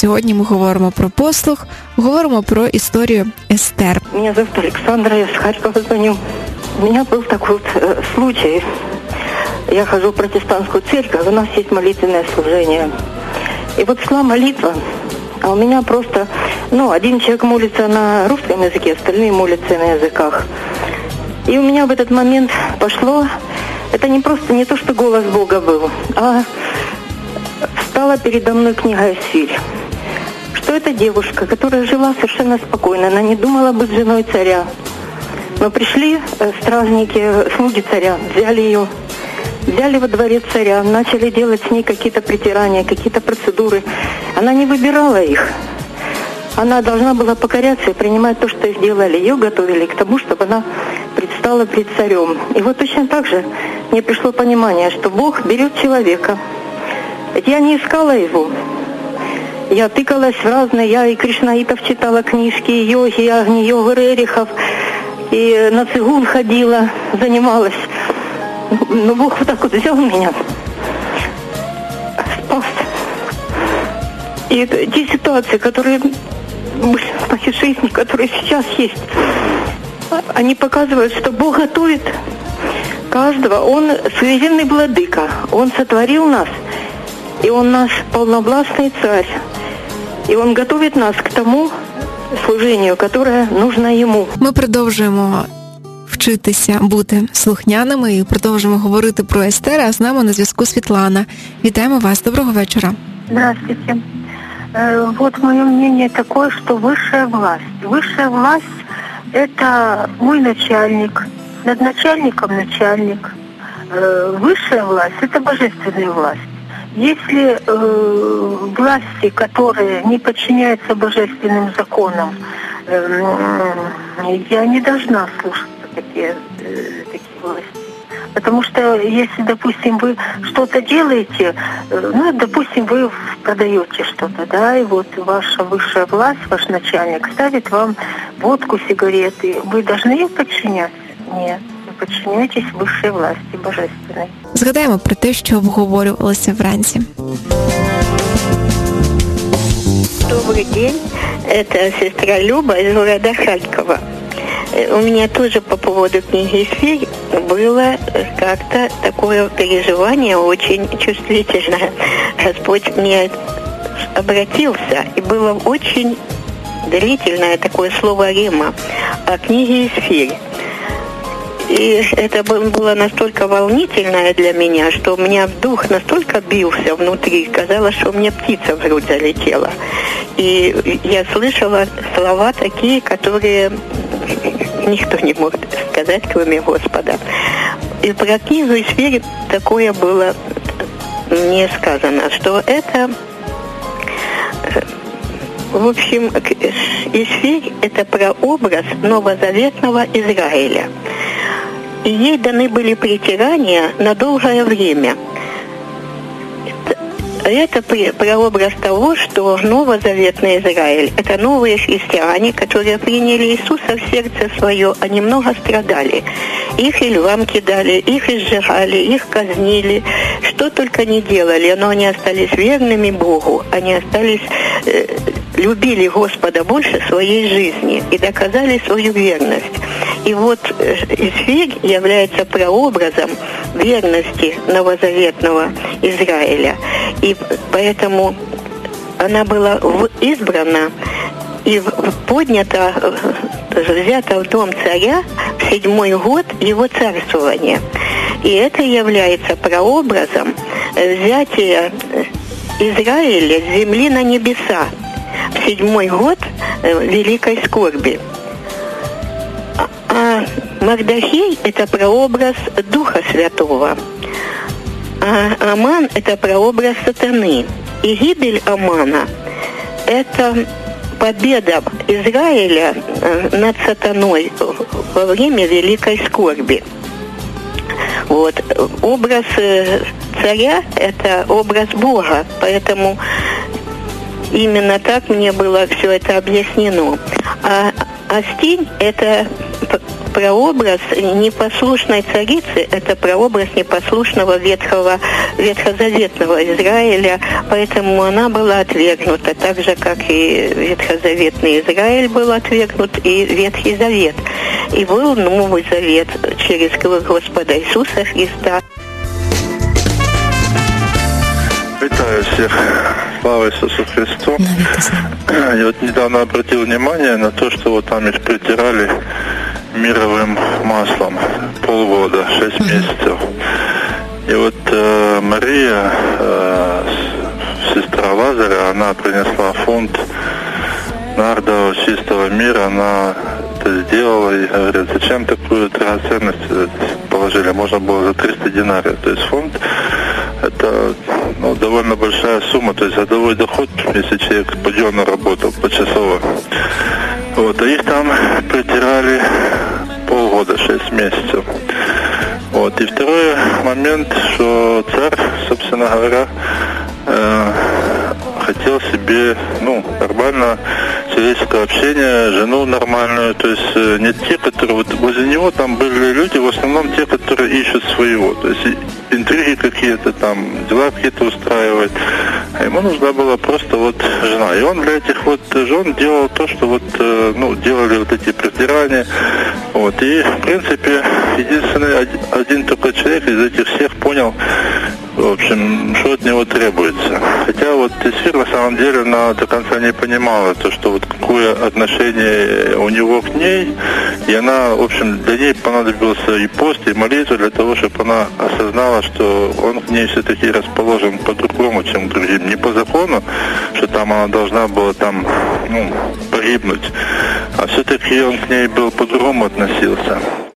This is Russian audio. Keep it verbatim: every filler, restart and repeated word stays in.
сьогодні ми говоримо про послух, говоримо про історію Естер. Меня зовут Александра, я с Харькова звоню. У меня был такой вот э, случай. Я хожу в протестантскую церковь, у нас есть молитвенное служение. И вот шла молитва, а у меня просто, ну, один человек молится на русском языке, остальные молятся на языках. И у меня в этот момент пошло, это не просто не то, что голос Бога был, а встала передо мной книга Эсфирь. Что это девушка, которая жила совершенно спокойно, она не думала быть женой царя. Но пришли стражники, слуги царя, взяли ее, взяли во дворец царя, начали делать с ней какие-то притирания, какие-то процедуры. Она не выбирала их. Она должна была покоряться и принимать то, что их делали. Ее готовили к тому, чтобы она предстала пред царем. И вот точно так же мне пришло понимание, что Бог берет человека. Ведь я не искала его. Я тыкалась в разные, я и кришнаитов читала книжки, и йоги, и Агни-йогу Рерихов, и на цигун ходила, занималась. Но Бог вот так вот взял меня, спас. И это, те ситуации, которые были в моей жизни, которые сейчас есть, они показывают, что Бог готовит каждого. Он суверенный владыка, Он сотворил нас, и Он наш полновластный царь. І він готує нас к тому служенню, яке нужно йому. Ми продовжуємо вчитися бути слухняними і продовжуємо говорити про Естер, а з нами на зв'язку Світлана. Вітаємо вас. Доброго вечора. Здравствуйте. Э, вот мое мнение такое, что высшая власть. Высшая власть – это мой начальник, над начальником начальник. Э, высшая власть – это божественная власть. Если э, власти, которые не подчиняются божественным законам, э, я не должна слушаться такие, э, такие власти. Потому что если, допустим, вы что-то делаете, э, ну, допустим, вы продаете что-то, да, и вот ваша высшая власть, ваш начальник ставит вам водку, сигареты, вы должны ей подчиняться? Нет. Подчиняйтесь высшей власти божественной. Згадаємо про те, що обговорювалося вранці. Добрый день. Это сестра Люба из города Харькова. У меня тоже по поводу книги Эсфирь было как-то такое переживание очень чувствительное. Господь мне обратился, и было очень длительное такое слово «рема» о книге Эсфирь. И это было настолько волнительное для меня, что у меня дух настолько бился внутри, казалось, что у меня птица в грудь залетела. И я слышала слова такие, которые никто не может сказать, кроме Господа. И про книгу Эсфирь такое было мне сказано, что это... В общем, Эсфирь – это прообраз новозаветного Израиля. И ей даны были притирания на долгое время. Это прообраз того, что новозаветный Израиль – это новые христиане, которые приняли Иисуса в сердце свое, они много страдали. Их и львам кидали, их и сжигали, их казнили, что только не делали, но они остались верными Богу, они остались, э, любили Господа больше своей жизни и доказали свою верность. И вот Эсфирь является прообразом верности новозаветного Израиля. И поэтому она была избрана и поднята, взята в дом царя в седьмой год его царствования. И это является прообразом взятия Израиля с земли на небеса в седьмой год великой скорби. А Мардохей – это прообраз Духа Святого, а Аман – это прообраз сатаны. И гибель Амана – это победа Израиля над сатаной во время великой скорби. Вот. Образ царя – это образ Бога, поэтому именно так мне было все это объяснено. А Астинь – это прообраз непослушной царицы, это прообраз непослушного ветхого, ветхозаветного Израиля, поэтому она была отвергнута, так же, как и ветхозаветный Израиль был отвергнут, и Ветхий Завет. И был Новый Завет через кровь Господа Иисуса Христа. Витаю всех. Слава Иисусу Христу. Я вот недавно обратил внимание на то, что вот там их притирали мировым маслом полгода, шесть месяцев. И вот э, Мария, э, сестра Лазаря, она принесла фунт нардового чистого мира, она это сделала и говорит, зачем такую драгоценность положили? Можно было за триста динариев. То есть фунт это ну, довольно большая сумма, то есть годовой доход, если человек паденно работал почасово. Вот, а их там притирали полгода, шесть месяцев. Вот, и второй момент, что царь, собственно говоря, э, хотел себе, ну, нормально человеческое общение, жену нормальную, то есть э, не те, которые, вот возле него там были люди, в основном те, которые ищут своего, то есть интриги какие-то там, дела какие-то устраивать, а ему нужна была просто вот жена, и он для этих вот жен делал то, что вот, э, ну, делали вот эти притирания, вот, и, в принципе, единственный, один, один только человек из этих всех понял, в общем, что от него требуется. Хотя вот Эстер на самом деле она до конца не понимала, то, что вот какое отношение у него к ней, и она, в общем, для ней понадобился и пост, и молитва для того, чтобы она осознала, что он к ней все-таки расположен по-другому, чем к другим. Не по закону, что там она должна была там, ну, погибнуть, а все-таки он к ней был по-другому относился.